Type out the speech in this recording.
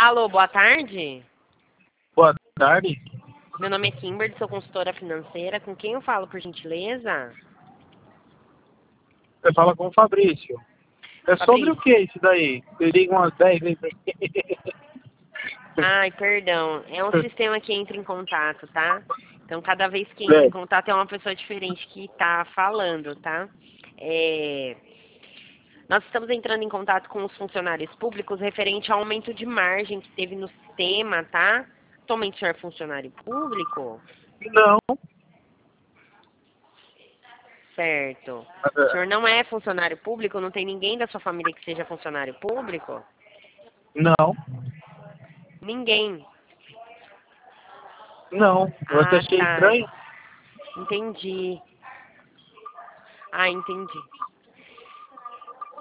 Alô, boa tarde. Boa tarde. Meu nome é Kimberly, sou consultora financeira. Com quem eu falo, por gentileza? Você fala com o Fabrício. É sobre Fabrício. o que isso daí? Eu ligo umas 10 vezes. Ai, perdão. É um sistema que entra em contato, tá? Então, cada vez que entra em Certo. contato é uma pessoa diferente que tá falando, tá? Nós estamos entrando em contato com os funcionários públicos referente ao aumento de margem que teve no sistema, tá? Atualmente o senhor é funcionário público? Não. Certo. O senhor não é funcionário público? Não tem ninguém da sua família que seja funcionário público? Não. Ninguém. Não. Eu até Ah, achei tá. estranho. Entendi. Ah, entendi.